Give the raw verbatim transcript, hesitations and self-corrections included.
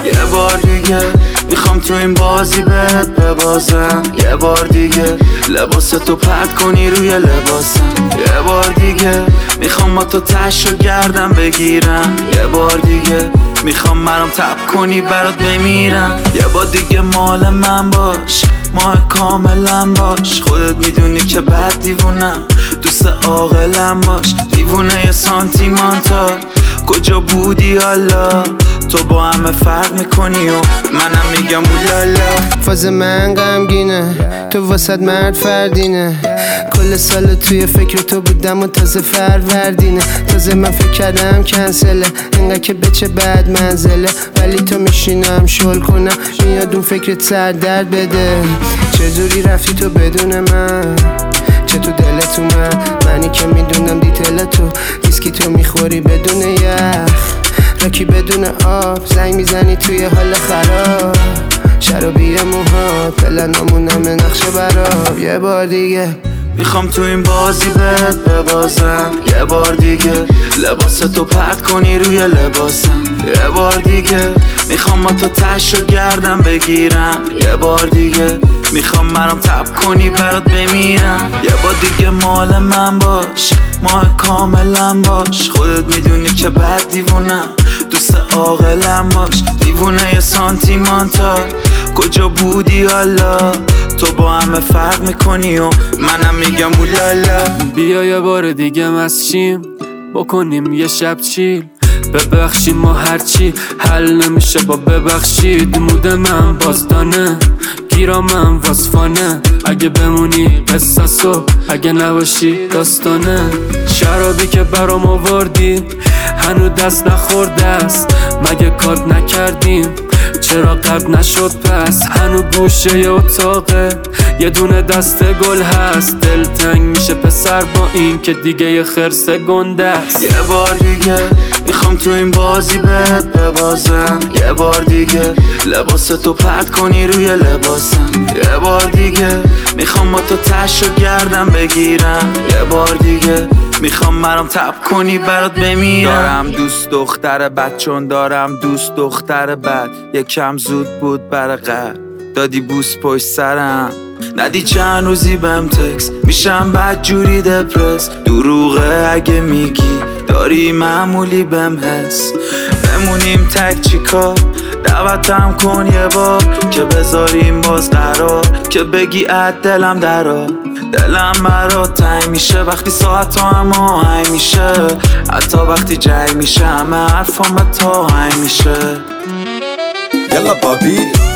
یه بار دیگه میخوام تو این بازی بهت ببازم. یه بار دیگه لباستو پرت کنی روی لباسم. یه بار دیگه میخوام با تو تشو گردم بگیرم. یه بار دیگه میخوام منم تب کنی برات بمیرم. یه بار دیگه مال من باش، ماه کاملا باش. خودت میدونی که بد دیوونم، دوست عاقلم باش. دیوونه یه سانتیمانتال، کجا بودی حالا؟ تو با همه فرق میکنی و منم میگم اولالا. فاز من غمگینه، تو واسط مرد فردینه. کل سال توی فکر تو بودم و تازه فروردینه. تازه من فکر کردم کنسله، انقدر که بچه بعد منزله. ولی تو میشینم شل کنم، میاد اون فکرت سر درد بده. چجوری رفتی تو بدون من؟ چه تو دلت اومد؟ منی که میدونم دیتیل تو، ویسکی تو میخوری بدون یخ، راکی بدون آب، زنگ میزنی توی حال خراب. شرابی موها پلنامونم نقشه براب. یه بار دیگه میخوام تو این بازی بهت ببازم. یه بار دیگه لباستو پرت کنی روی لباسم. یه بار دیگه میخوام با تو تشو گردم بگیرم. یه بار دیگه میخوام منم تب کنی برات بمیرم. یه بار دیگه مال من باش، ماه کاملا باش. خودت میدونی که بد دیوونم، دوست عاقلم باش. دیوونه یه سانتیمانتال، کجا بودی حالا؟ تو با همه فرق میکنی و منم میگم اولالا. بیا یه بار دیگه مسشیم، بکنیم یه شب چیل. ببخشی ما هرچی حل نمیشه با ببخشید. مود من بازدانه، گیرامم واسفانه. اگه بمونی قصصو، اگه نباشی داستانه. شرابی که برام آوردی هنو دست نخورده است. مگه کات نکردیم؟ چرا قد نشد پس؟ هنو گوشه ی اتاقه یه دونه دست گل هست. دل تنگ میشه پسر با این که دیگه یه خرس گنده است. یه بار دیگه میخوام تو این بازی بهت ببازم. یه بار دیگه لباستو پرت کنی روی لباسم. یه بار دیگه میخوام با تو تشو گردم بگیرم. یه بار دیگه میخوام منم تب کنی برات بمیرم. دارم دوست دختر بد، چون دارم دوست دختر بد. یکم زود بود برای قد، دادی بوس پشت سرم. ندی چند روزی بهم تکس، میشم بد جوری دپرس. دروغه اگه میگی داری معمولی بهم حس. بمونیم تک چیکار، دعوتم کن یه بار که بذاریم باز قرار. که بگی اد دلم درا، دلم برات تنگ میشه وقتی ساعت هم آهنگ میشه. حتی وقتی جنگ میشه همه حرفام تا هنگ میشه. یلا بابی